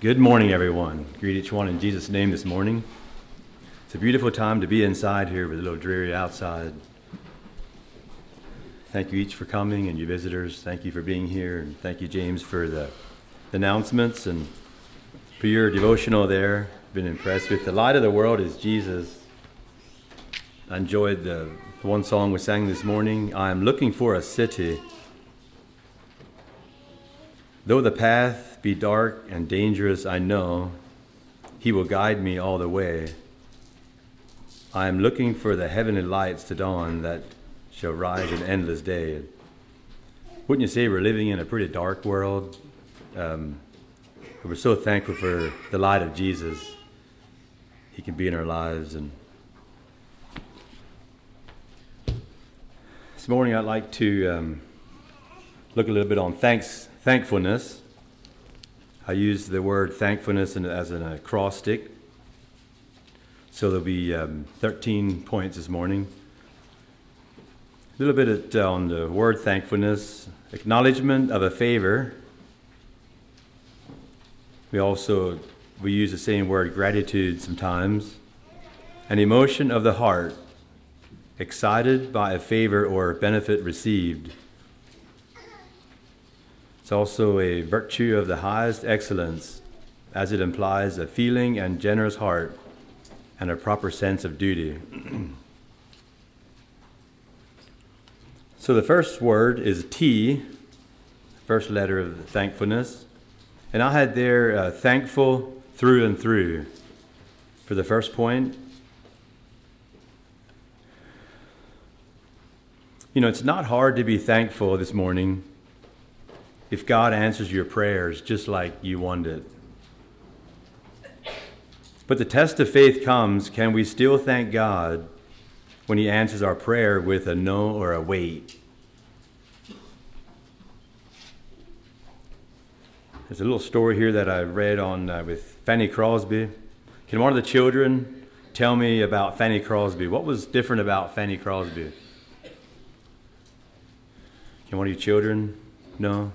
Good morning, everyone. Greet each one in Jesus' name this morning. It's a beautiful time to be inside here with a little dreary outside. Thank you each for coming and you visitors. Thank you for being here. And thank you, James, for the announcements and for your devotional there. Been impressed with. The light of the world is Jesus. I enjoyed the one song we sang this morning. I am looking for a city. Though the path be dark and dangerous, I know he will guide me all the way. I am looking for the heavenly lights to dawn that shall rise in endless day. Wouldn't you say we're living in a pretty dark world? We're so thankful for the light of Jesus. He can be in our lives. And this morning I'd like to look a little bit on thankfulness. I use the word thankfulness as an acrostic. So there'll be 13 points this morning. A little bit on the word thankfulness. Acknowledgement of a favor. We use the same word gratitude sometimes. An emotion of the heart. Excited by a favor or benefit received. It's also a virtue of the highest excellence, as it implies a feeling and generous heart and a proper sense of duty. So the first word is T, first letter of thankfulness. And I had there thankful through and through for the first point. You know, it's not hard to be thankful this morning if God answers your prayers just like you want it. But the test of faith comes, can we still thank God when he answers our prayer with a no or a wait? There's a little story here that I read on with Fanny Crosby. Can one of the children tell me about Fanny Crosby? What was different about Fanny Crosby? Can one of you children know?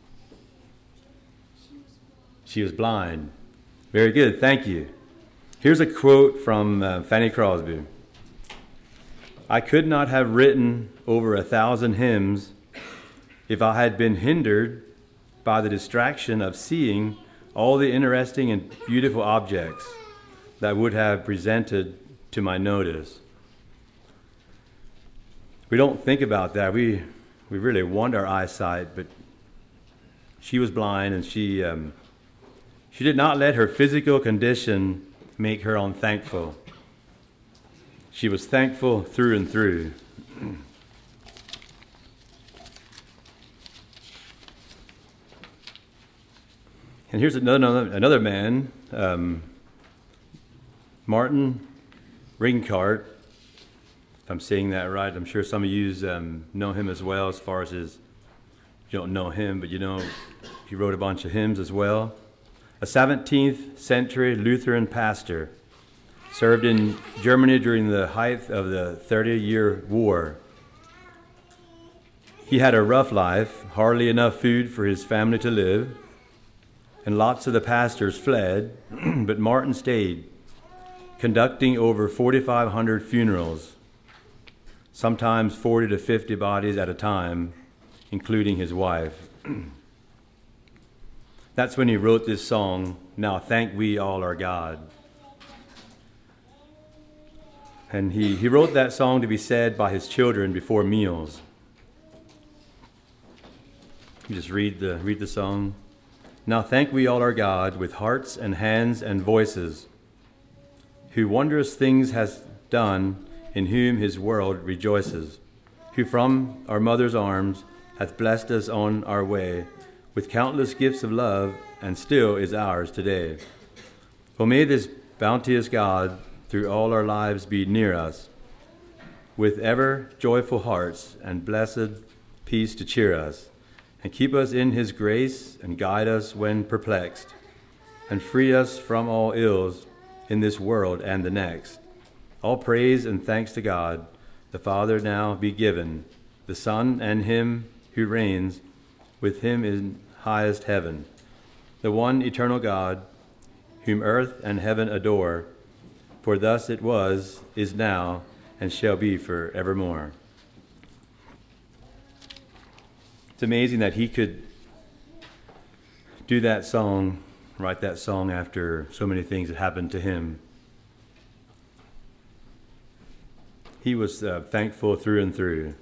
She was blind. Very good, thank you. Here's a quote from Fanny Crosby. I could not have written over 1,000 hymns if I had been hindered by the distraction of seeing all the interesting and beautiful objects that would have presented to my notice. We don't think about that. We really want our eyesight, but she was blind, and she did not let her physical condition make her unthankful. She was thankful through and through. And here's another man, Martin Ringkart. If I'm saying that right, I'm sure some of you know him as well, as far as you don't know him, but you know he wrote a bunch of hymns as well. A 17th century Lutheran pastor, served in Germany during the height of the 30-year war. He had a rough life, hardly enough food for his family to live, and lots of the pastors fled, but Martin stayed, conducting over 4,500 funerals, sometimes 40 to 50 bodies at a time, including his wife. That's when he wrote this song, Now Thank We All Our God. And he wrote that song to be said by his children before meals. You just read the song. Now thank we all our God with hearts and hands and voices, who wondrous things has done, in whom his world rejoices, who from our mother's arms hath blessed us on our way, with countless gifts of love, and still is ours today. Oh, may this bounteous God through all our lives be near us, with ever joyful hearts and blessed peace to cheer us, and keep us in his grace, and guide us when perplexed, and free us from all ills in this world and the next. All praise and thanks to God, the Father now be given, the Son and him who reigns with him in highest heaven, the one eternal God, whom earth and heaven adore. For thus it was, is now, and shall be forevermore. It's amazing that he could do that song, write that song after so many things that happened to him. He was thankful through and through.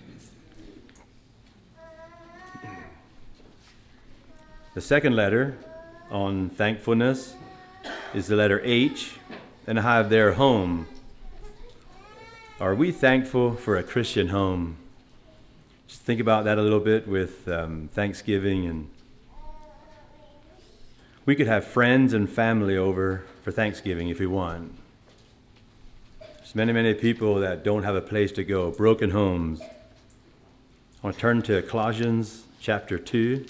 The second letter on thankfulness is the letter H, and I have there home. Are we thankful for a Christian home? Just think about that a little bit with Thanksgiving. And we could have friends and family over for Thanksgiving if we want. There's many, many people that don't have a place to go, broken homes. I want to turn to Colossians chapter 2.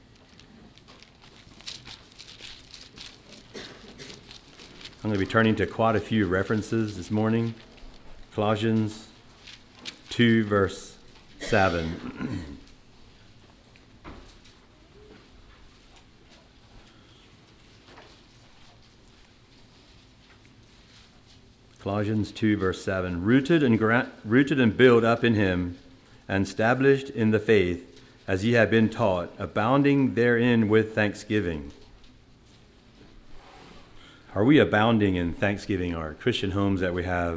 I'm going to be turning to quite a few references this morning. Colossians 2, verse 7. Colossians 2, verse 7. Rooted and built up in him, and established in the faith, as ye have been taught, abounding therein with thanksgiving. Are we abounding in thanksgiving, our Christian homes that we have?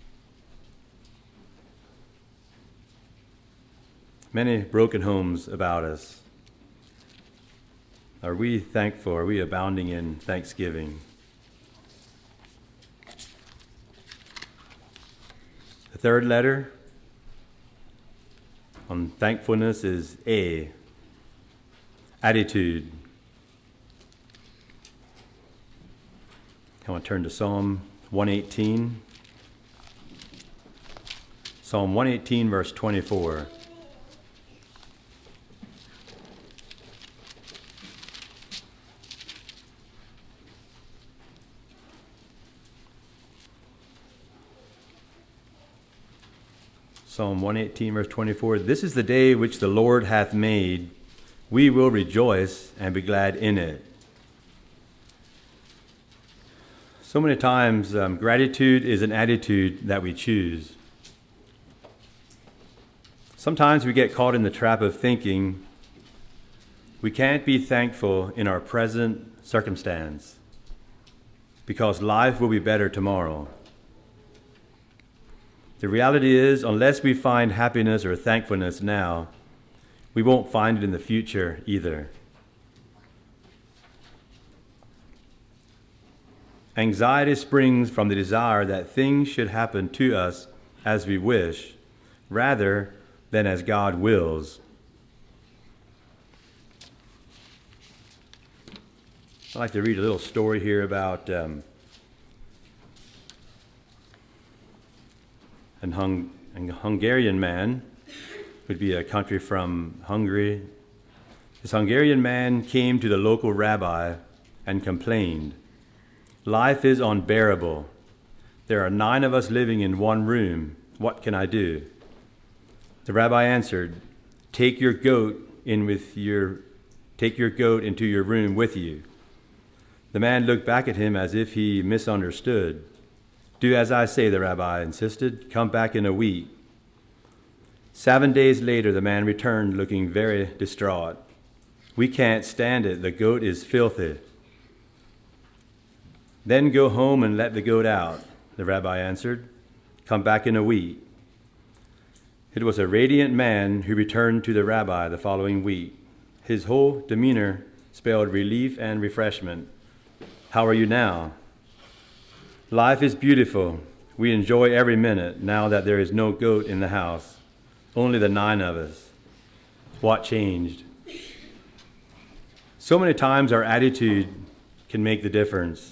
Many broken homes about us. Are we thankful? Are we abounding in thanksgiving? The third letter on thankfulness is A, attitude. I want to turn to Psalm 118. Psalm 118, verse 24. Psalm 118, verse 24. This is the day which the Lord hath made. We will rejoice and be glad in it. So many times, gratitude is an attitude that we choose. Sometimes we get caught in the trap of thinking we can't be thankful in our present circumstance because life will be better tomorrow. The reality is, unless we find happiness or thankfulness now, we won't find it in the future either. Anxiety springs from the desire that things should happen to us as we wish, rather than as God wills. I'd like to read a little story here about a Hungarian man, would be a country from Hungary. This Hungarian man came to the local rabbi and complained, "Life is unbearable. There are 9 of us living in one room. What can I do?" The rabbi answered, Take your goat into your room with you." The man looked back at him as if he misunderstood. "Do as I say," the rabbi insisted. "Come back in a week." 7 days later, the man returned looking very distraught. "We can't stand it. The goat is filthy." "Then go home and let the goat out," the rabbi answered. "Come back in a week." It was a radiant man who returned to the rabbi the following week. His whole demeanor spelled relief and refreshment. "How are you now?" "Life is beautiful. We enjoy every minute now that there is no goat in the house. Only the 9 of us." What changed? So many times our attitude can make the difference.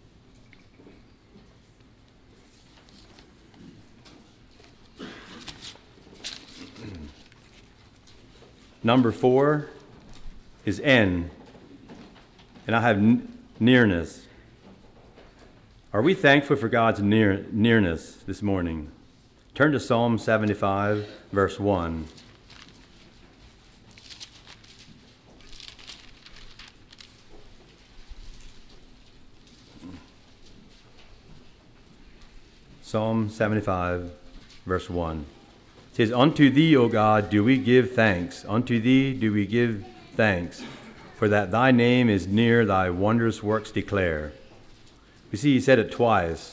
Number 4 is N, and I have nearness. Are we thankful for God's nearness this morning? Turn to Psalm 75, verse 1. Psalm 75, verse 1. It says, Unto thee, O God, do we give thanks. Unto thee do we give thanks, for that thy name is near, thy wondrous works declare. We see he said it twice.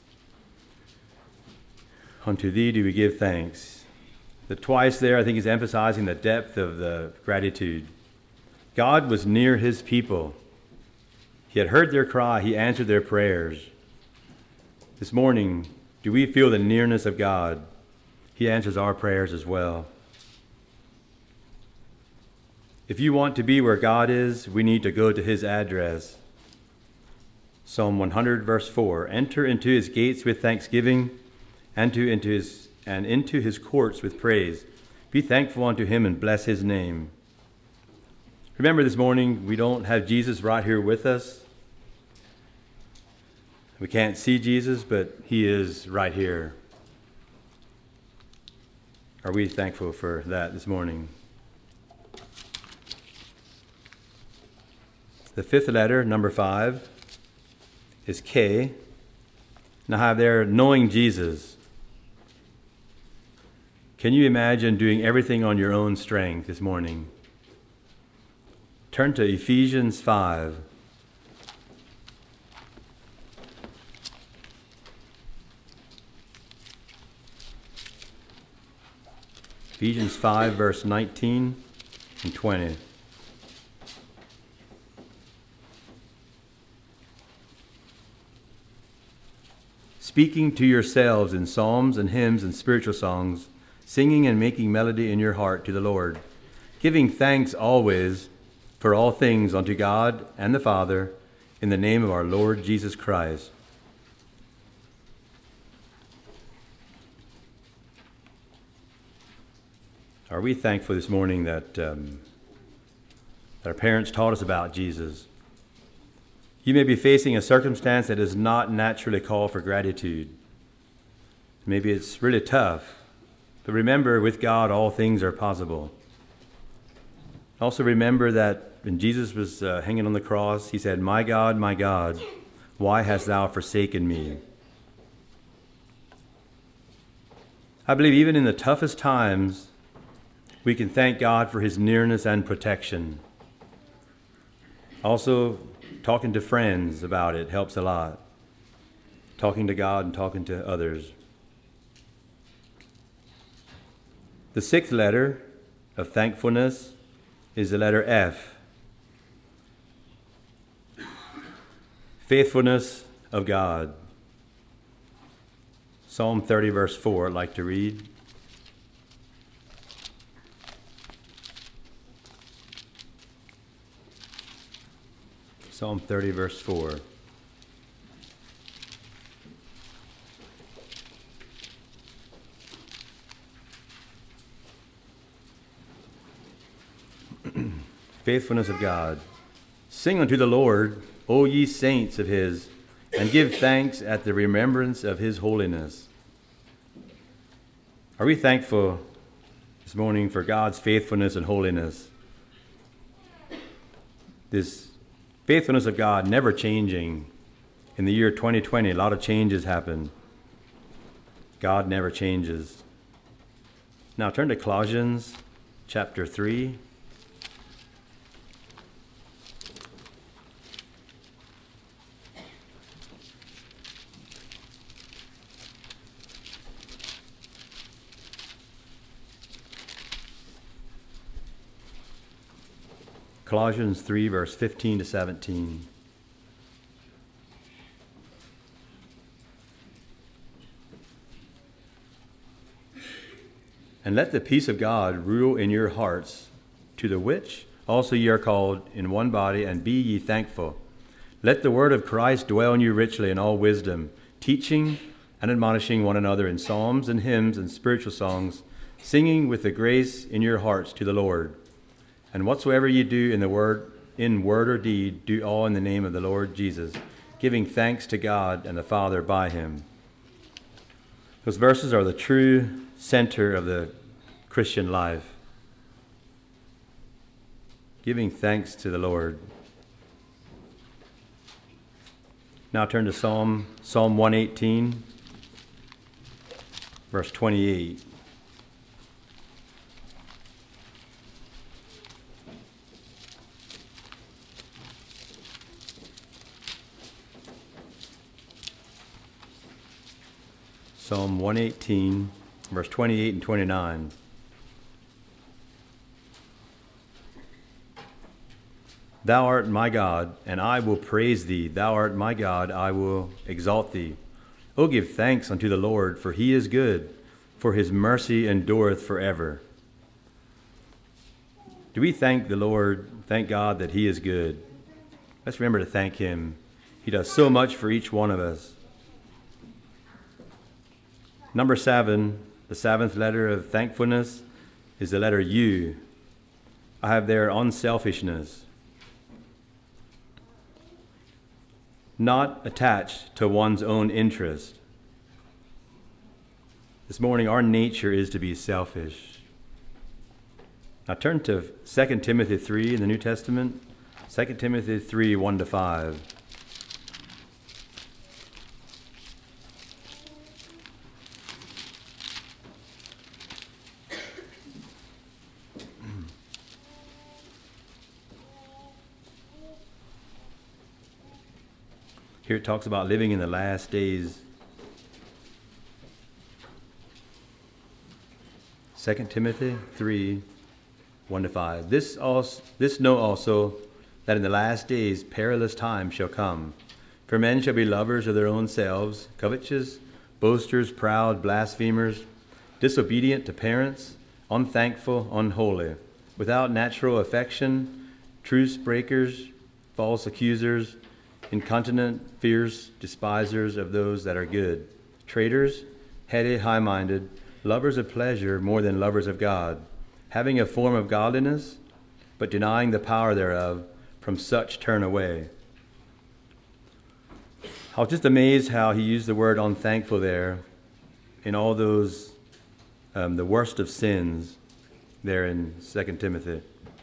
Unto thee do we give thanks. The twice there, I think, is emphasizing the depth of the gratitude. God was near his people. He had heard their cry. He answered their prayers. This morning, do we feel the nearness of God? He answers our prayers as well. If you want to be where God is, we need to go to his address. Psalm 100, verse 4. Enter into his gates with thanksgiving, and into his courts with praise. Be thankful unto him and bless his name. Remember, this morning, we don't have Jesus right here with us. We can't see Jesus, but he is right here. Are we thankful for that this morning? The fifth letter, number 5, is K. Now I have there, knowing Jesus. Can you imagine doing everything on your own strength this morning? Turn to Ephesians 5. Ephesians 5, verse 19 and 20. Speaking to yourselves in psalms and hymns and spiritual songs, singing and making melody in your heart to the Lord, giving thanks always for all things unto God and the Father, in the name of our Lord Jesus Christ. Are we thankful this morning that our parents taught us about Jesus? You may be facing a circumstance that does not naturally call for gratitude. Maybe it's really tough, but remember, with God, all things are possible. Also remember that when Jesus was hanging on the cross, he said, my God, why hast thou forsaken me? I believe even in the toughest times, we can thank God for his nearness and protection. Also, talking to friends about it helps a lot. Talking to God and talking to others. The sixth letter of thankfulness is the letter F. Faithfulness of God. Psalm 30, verse 4, I'd like to read. Psalm 30, verse 4. Faithfulness of God. Sing unto the Lord, O ye saints of his, and give thanks at the remembrance of his holiness. Are we thankful this morning for God's faithfulness and holiness? This faithfulness of God never changing. In the year 2020, a lot of changes happened. God never changes. Now turn to Colossians chapter 3. Colossians 3, verse 15 to 17. And let the peace of God rule in your hearts, to the which also ye are called in one body, and be ye thankful. Let the word of Christ dwell in you richly in all wisdom, teaching and admonishing one another in psalms and hymns and spiritual songs, singing with the grace in your hearts to the Lord. And whatsoever ye do in word or deed, do all in the name of the Lord Jesus, giving thanks to God and the Father by him. Those verses are the true center of the Christian life. Giving thanks to the Lord. Now turn to Psalm 118. verse 28. Psalm 118, verse 28 and 29. Thou art my God, and I will praise thee. Thou art my God, I will exalt thee. O give thanks unto the Lord, for he is good, for his mercy endureth forever. Do we thank the Lord, thank God that he is good? Let's remember to thank him. He does so much for each one of us. Number 7, the 7th letter of thankfulness is the letter U. I have there unselfishness. Not attached to one's own interest. This morning, our nature is to be selfish. Now turn to 2 Timothy 3 in the New Testament. 2 Timothy 3, 1-5. Here it talks about living in the last days. 2 Timothy 3, 1-5. This know also, that in the last days perilous times shall come. For men shall be lovers of their own selves, covetous, boasters, proud, blasphemers, disobedient to parents, unthankful, unholy, without natural affection, truce breakers, false accusers, incontinent, fierce, despisers of those that are good, traitors, heady, high-minded, lovers of pleasure more than lovers of God, having a form of godliness, but denying the power thereof. From such turn away. I was just amazed how he used the word unthankful there in all those, the worst of sins there in 2 Timothy.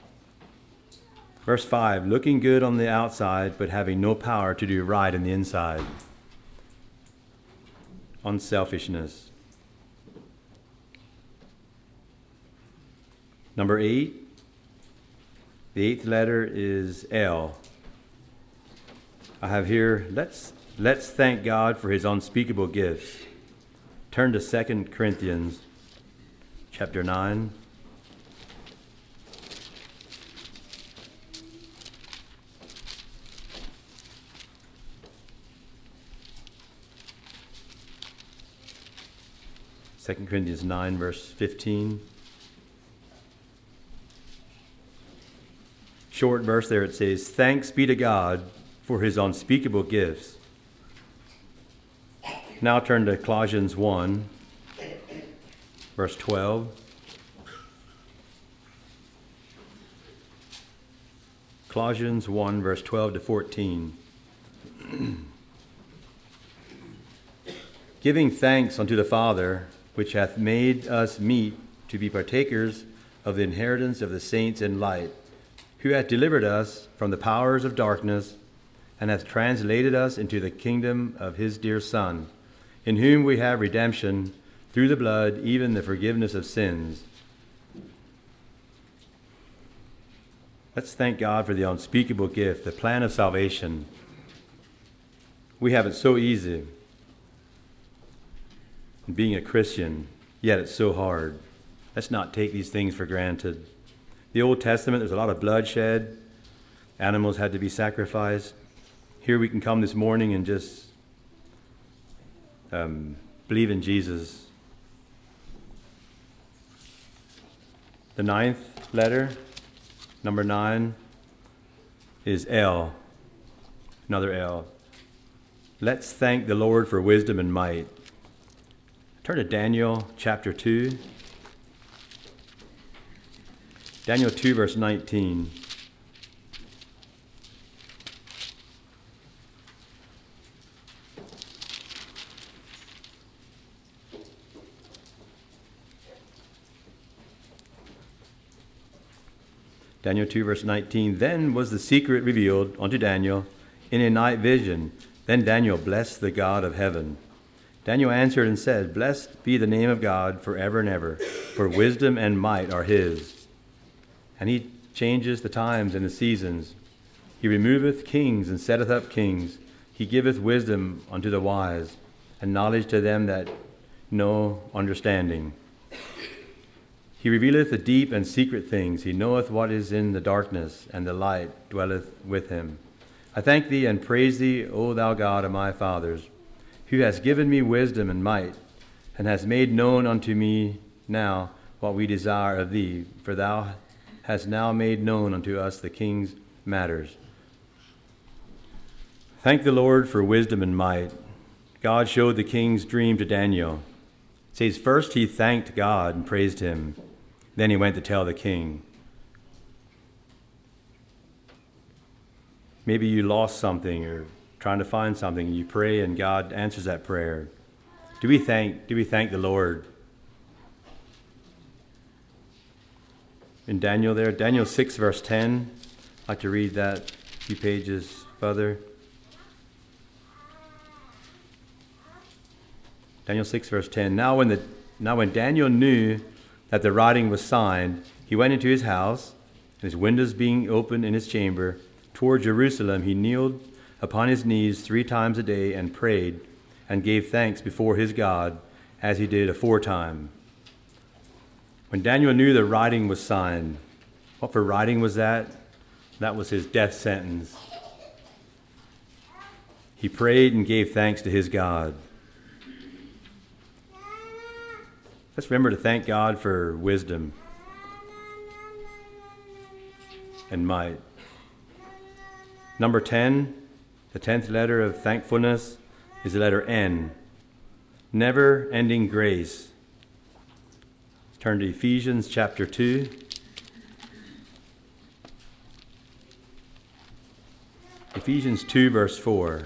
Verse 5, looking good on the outside, but having no power to do right in the inside. Unselfishness. Number 8, the 8th letter is L. I have here, let's thank God for his unspeakable gifts. Turn to 2 Corinthians chapter 9. Second Corinthians 9, verse 15. Short verse there, it says, thanks be to God for his unspeakable gifts. Now turn to Colossians 1, verse 12. Colossians 1, verse 12 to 14. Giving thanks unto the Father, which hath made us meet to be partakers of the inheritance of the saints in light, who hath delivered us from the powers of darkness, and hath translated us into the kingdom of his dear Son, in whom we have redemption through the blood, even the forgiveness of sins. Let's thank God for the unspeakable gift, the plan of salvation. We have it so easy. Being a Christian, yet it's so hard. Let's not take these things for granted. The Old Testament, there's a lot of bloodshed. Animals had to be sacrificed. Here we can come this morning and just believe in Jesus. The 9th letter, number 9, is L. Another L. Let's thank the Lord for wisdom and might. Turn to Daniel chapter 2. Daniel 2, verse 19. Daniel 2, verse 19. Then was the secret revealed unto Daniel in a night vision. Then Daniel blessed the God of heaven. Daniel answered and said, Blessed be the name of God forever and ever, for wisdom and might are his. And he changes the times and the seasons. He removeth kings and setteth up kings. He giveth wisdom unto the wise, and knowledge to them that know understanding. He revealeth the deep and secret things. He knoweth what is in the darkness, and the light dwelleth with him. I thank thee and praise thee, O thou God of my fathers, who hast given me wisdom and might, and hast made known unto me now what we desire of thee, for thou hast now made known unto us the king's matters. Thank the Lord for wisdom and might. God showed the king's dream to Daniel. It says, first he thanked God and praised him. Then he went to tell the king. Maybe you lost something or trying to find something. You pray and God answers that prayer. Do we thank the Lord? In Daniel there, Daniel 6 verse 10. I'd like to read that a few pages further. Daniel 6 verse 10. Now when Daniel knew that the writing was signed, he went into his house, and his windows being open in his chamber, toward Jerusalem, he kneeled upon his knees 3 times a day and prayed and gave thanks before his God, as he did aforetime. When Daniel knew the writing was signed, what for writing was that? That was his death sentence. He prayed and gave thanks to his God. Let's remember to thank God for wisdom and might. Number 10, the 10th letter of thankfulness is the letter N. Never-ending grace. Turn to Ephesians chapter 2. Ephesians 2 verse 4.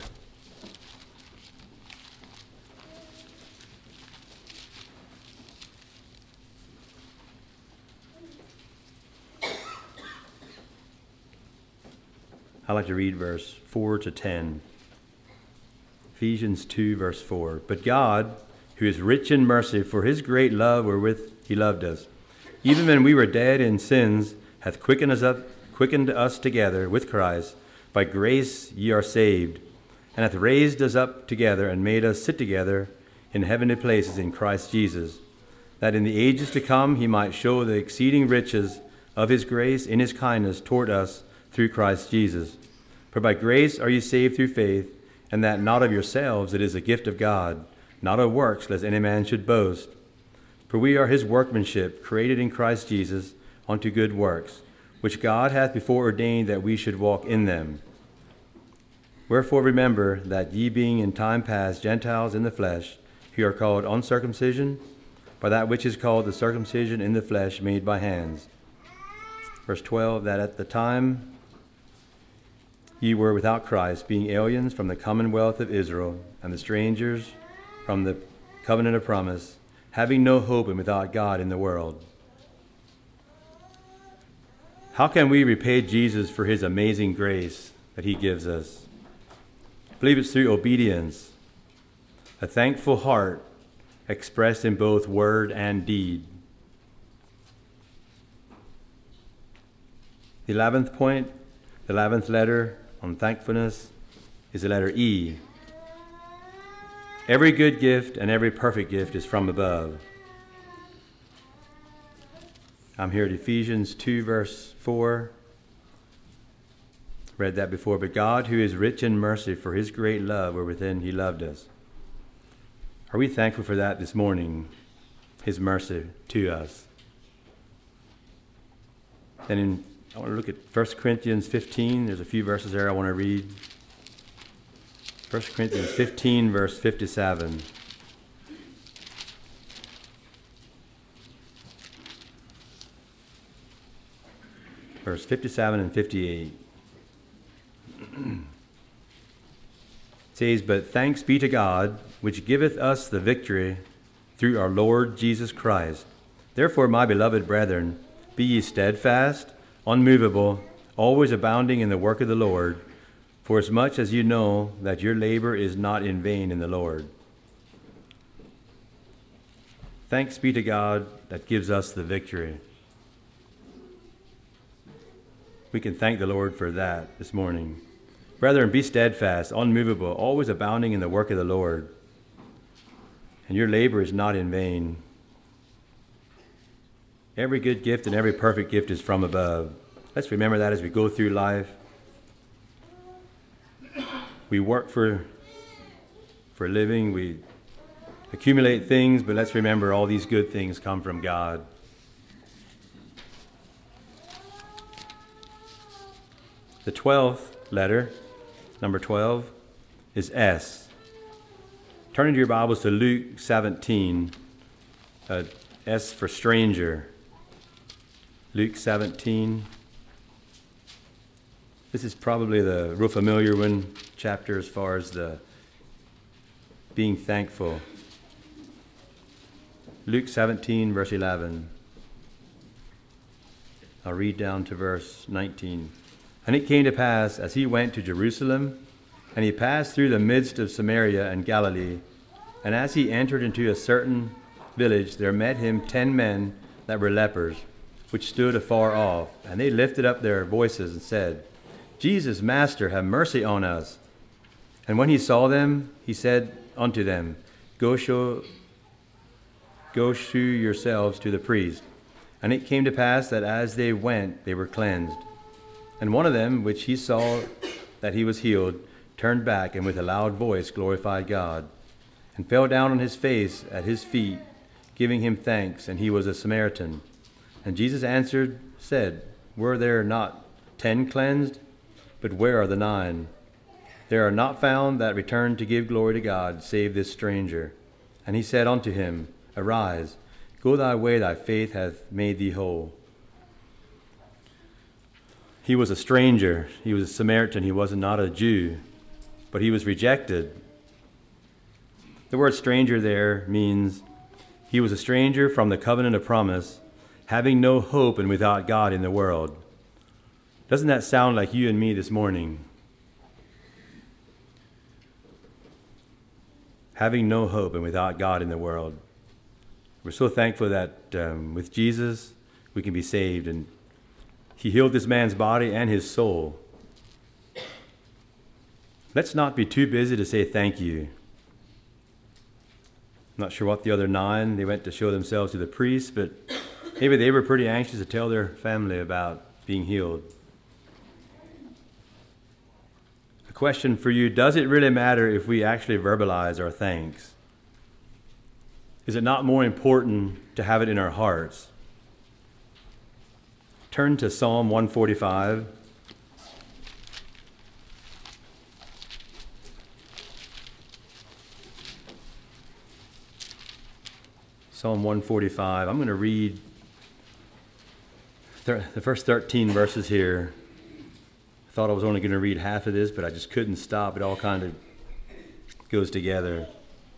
I'd like to read verse 4 to 10. Ephesians 2, verse 4. But God, who is rich in mercy, for his great love wherewith he loved us, even when we were dead in sins, hath quickened us together with Christ. By grace ye are saved, and hath raised us up together, and made us sit together in heavenly places in Christ Jesus, that in the ages to come he might show the exceeding riches of his grace in his kindness toward us, through Christ Jesus. For by grace are ye saved through faith, and that not of yourselves, it is a gift of God, not of works, lest any man should boast. For we are his workmanship, created in Christ Jesus unto good works, which God hath before ordained that we should walk in them. Wherefore remember that ye being in time past Gentiles in the flesh, who are called uncircumcision, by that which is called the circumcision in the flesh made by hands. Verse 12, that at the time ye were without Christ, being aliens from the commonwealth of Israel, and the strangers from the covenant of promise, having no hope and without God in the world. How can we repay Jesus for his amazing grace that he gives us? I believe it's through obedience, a thankful heart expressed in both word and deed. The 11th point, the 11th letter on thankfulness is the letter E. Every good gift and every perfect gift is from above. I'm here at Ephesians 2 verse 4. Read that before. But God, who is rich in mercy, for his great love wherewith he loved us. Are we thankful for that this morning? His mercy to us. Then I want to look at 1 Corinthians 15. There's a few verses there I want to read. 1 Corinthians 15, verse 57. Verse 57 and 58. It says, But thanks be to God, which giveth us the victory through our Lord Jesus Christ. Therefore, my beloved brethren, be ye steadfast, unmovable, always abounding in the work of the Lord, for as much as you know that your labor is not in vain in the Lord. Thanks be to God that gives us the victory. We can thank the Lord for that this morning. Brethren, be steadfast, unmovable, always abounding in the work of the Lord. And your labor is not in vain. Every good gift and every perfect gift is from above. Let's remember that as we go through life. We work for a living, we accumulate things, but let's remember all these good things come from God. The 12th letter, number 12, is S. Turn into your Bibles to Luke 17, S for stranger. Luke 17. This is probably the real familiar one chapter as far as the being thankful. Luke 17, verse 11. I'll read down to verse 19. And it came to pass, as he went to Jerusalem, and he passed through the midst of Samaria and Galilee, and as he entered into a certain village, there met him 10 men that were lepers, which stood afar off. And they lifted up their voices and said, Jesus, Master, have mercy on us. And when he saw them, he said unto them, Go shew yourselves to the priest. And it came to pass that as they went, they were cleansed. And one of them, which he saw that he was healed, turned back, and with a loud voice glorified God, and fell down on his face at his feet, giving him thanks. And he was a Samaritan. And Jesus answered, said, Were there not 10 cleansed? But where are the 9? There are not found that returned to give glory to God, save this stranger. And he said unto him, Arise, go thy way, thy faith hath made thee whole. He was a stranger. He was a Samaritan. He was not a Jew, but he was rejected. The word stranger there means he was a stranger from the covenant of promise, having no hope and without God in the world. Doesn't that sound like you and me this morning? Having no hope and without God in the world. We're so thankful that with Jesus we can be saved, and he healed this man's body and his soul. Let's not be too busy to say thank you. I'm not sure what the other 9, they went to show themselves to the priest, but maybe they were pretty anxious to tell their family about being healed. A question for you, does it really matter if we actually verbalize our thanks? Is it not more important to have it in our hearts? Turn to Psalm 145. Psalm 145. I'm going to read the first 13 verses here. I thought I was only going to read half of this, but I just couldn't stop. It all kind of goes together.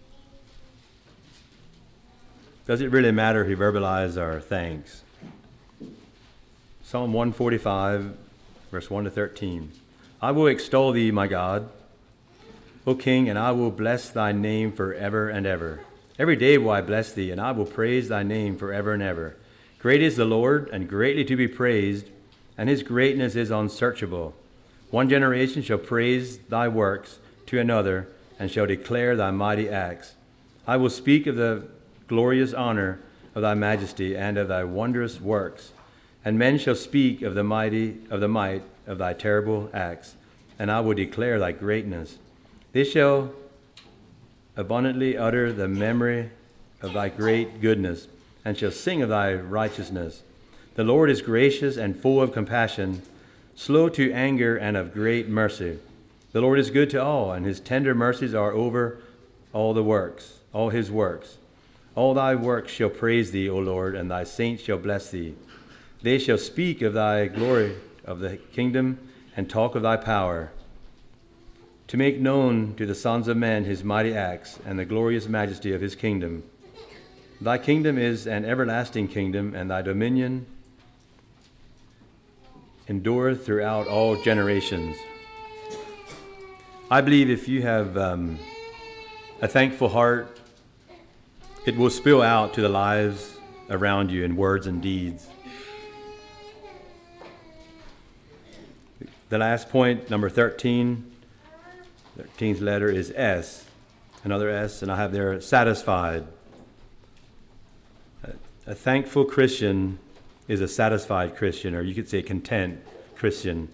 Does it really matter if we verbalize our thanks? Psalm 145, verse 1 to 13. I will extol thee, my God, O King, and I will bless thy name forever and ever. Every day will I bless thee, and I will praise thy name forever and ever. Great is the Lord, and greatly to be praised, and his greatness is unsearchable. One generation shall praise thy works to another, and shall declare thy mighty acts. I will speak of the glorious honor of thy majesty, and of thy wondrous works. And men shall speak of the might of thy terrible acts, and I will declare thy greatness. They shall abundantly utter the memory of thy great goodness, and shall sing of thy righteousness. The Lord is gracious and full of compassion, slow to anger and of great mercy. The Lord is good to all, and his tender mercies are over all his works. All thy works shall praise thee, O Lord, and thy saints shall bless thee. They shall speak of thy glory of the kingdom, and talk of thy power, to make known to the sons of men his mighty acts, and the glorious majesty of his kingdom. Thy kingdom is an everlasting kingdom, and thy dominion endureth throughout all generations. I believe if you have a thankful heart, it will spill out to the lives around you in words and deeds. The last point, number 13, 13th letter is S, another S, and I have there satisfied. A thankful Christian is a satisfied Christian, or you could say content Christian.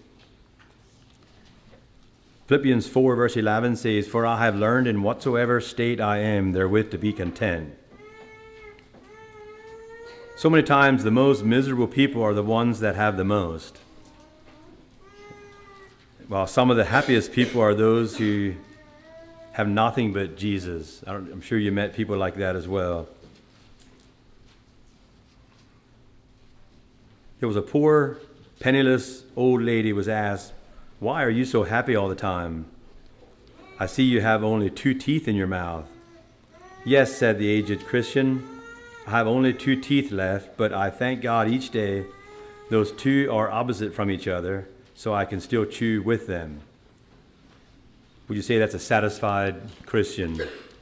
Philippians 4 verse 11 says, "For I have learned in whatsoever state I am therewith to be content." So many times the most miserable people are the ones that have the most, while some of the happiest people are those who have nothing but Jesus. I'm sure you met people like that as well. There was a poor, penniless old lady was asked, "Why are you so happy all the time? I see you have only 2 teeth in your mouth." "Yes," said the aged Christian, "I have only 2 teeth left, but I thank God each day those 2 are opposite from each other, so I can still chew with them." Would you say that's a satisfied Christian?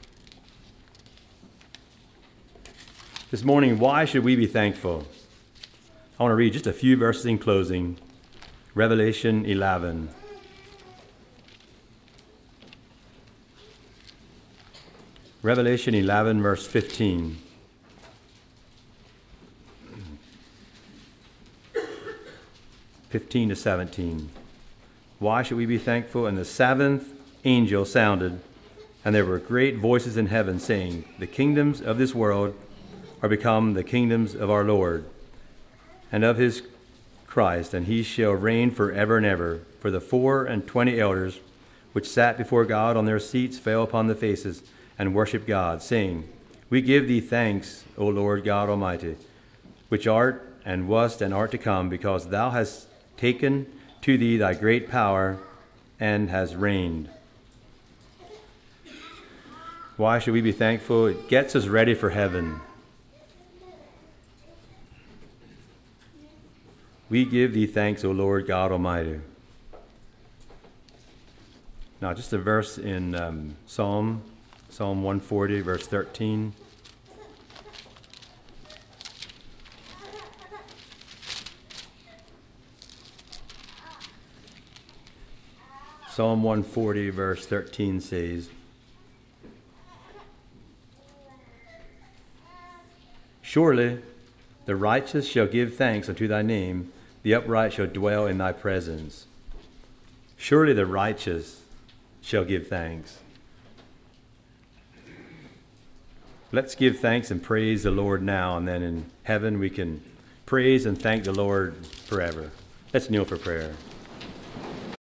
This morning, why should we be thankful? I want to read just a few verses in closing. Revelation 11. Revelation 11, verse 15. (15 to 17). Why should we be thankful? "And the 7th angel sounded, and there were great voices in heaven saying, The kingdoms of this world are become the kingdoms of our Lord and of his Christ, and he shall reign forever and ever. For the 24 elders which sat before God on their seats fell upon the faces and worshipped God, saying, We give thee thanks, O Lord God Almighty, which art and wast and art to come, because thou hast taken to thee thy great power and has reigned." Why should we be thankful? It gets us ready for heaven. We give thee thanks, O Lord God Almighty. Now, just a verse in Psalm 140, verse 13. Psalm 140, verse 13 says, "Surely the righteous shall give thanks unto thy name, the upright shall dwell in thy presence." Surely the righteous shall give thanks. Let's give thanks and praise the Lord now, and then in heaven we can praise and thank the Lord forever. Let's kneel for prayer.